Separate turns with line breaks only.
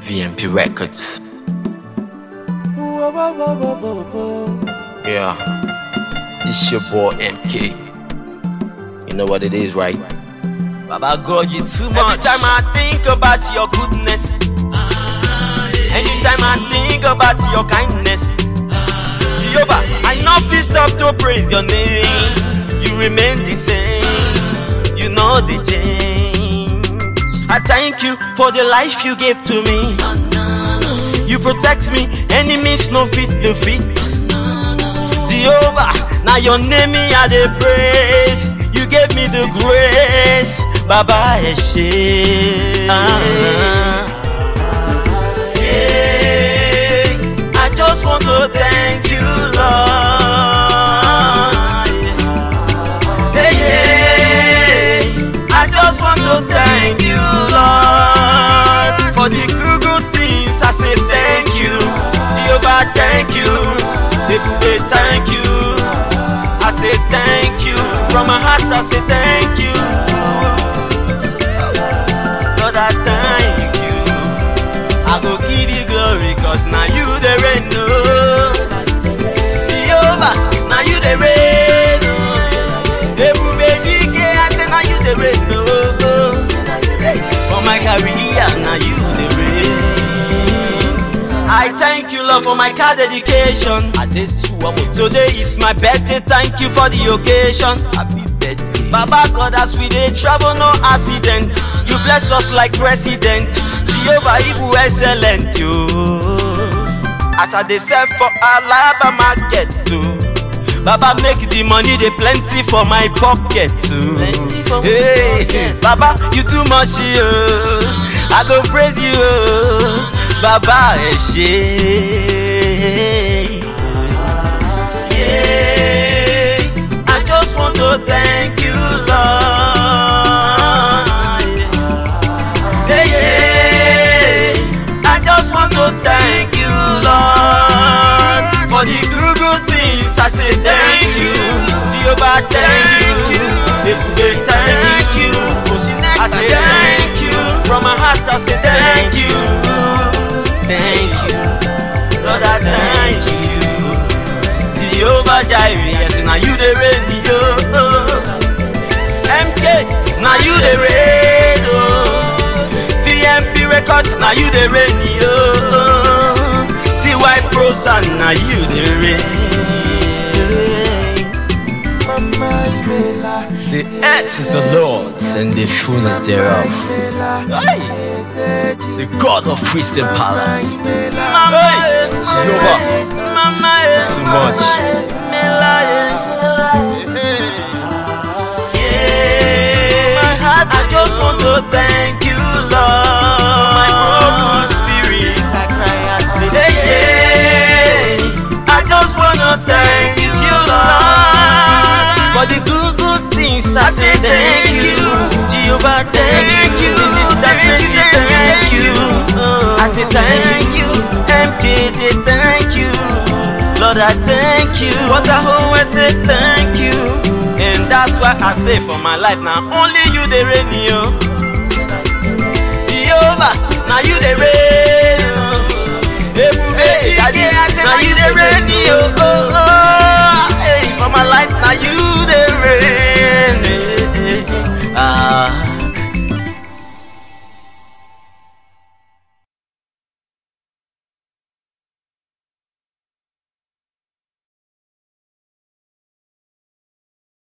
VMP Records. Yeah, it's your boy MK. You know what it is, right? Baba God, you too much. Every time I think about your goodness, anytime I think about your kindness, Jehovah, I know this stop to praise your name. You remain the same, you know the change. I thank you for the life you gave to me. You protect me, enemies no fit to fit. Jehovah, now your name me I dey praise. You gave me the grace, Baba Eshe. Yeah, I just want to thank you, Lord. Yeah, I just want to thank you, Lord, for the good things. I say thank you, Jehovah, thank you. Thank you. I say thank you. From my heart I say thank you. Lord, I thank you. I go give you glory, cause now you the reign. Jehovah, now you the reign. Everybody, I say now you the reign. For my career, now you the reign. I thank you, Lord, for my car dedication. Today is my birthday, thank you for the occasion. Happy birthday, Baba God, as we dey travel, no accident. You bless us like president. Jehovah, you excellent, you. As I dey sell for Alaba market too. Baba, make the money dey plenty for my pocket too. Hey, Baba, you too much, you. I go praise you, Baba Eshe. Yeah, I just want to thank you, Lord. Yeah, I just want to thank you, Lord, for the good things. I say thank you, Jehovah, thank you. Thank you. I say thank you. From my heart I say thank you. Thank you, Lord, I thank you. Jehovah Jireh, yes, now you the rain, yo. MK, now you the rain, oh. VMP Records, now you the rain, yo. TY Prosan, now you the rain. The earth is the Lord's and the fullness thereof. Hey. The God of Christian Palace. Hey. Jehovah, too much. Yeah, I just want to thank you, Lord. My broken spirit, I cry and say, hey, I just want to thank you, Lord, for the good things. I say thank you, Jehovah, thank you. In this darkness, thank you. I say thank you, MK, say thank you. Lord, I thank you. What I always say thank you. And that's why I say for my life now, only you the reign, yo. Jehovah, now you the reign. Hey, now you the reign, yo. Hey, for my life now you the reign.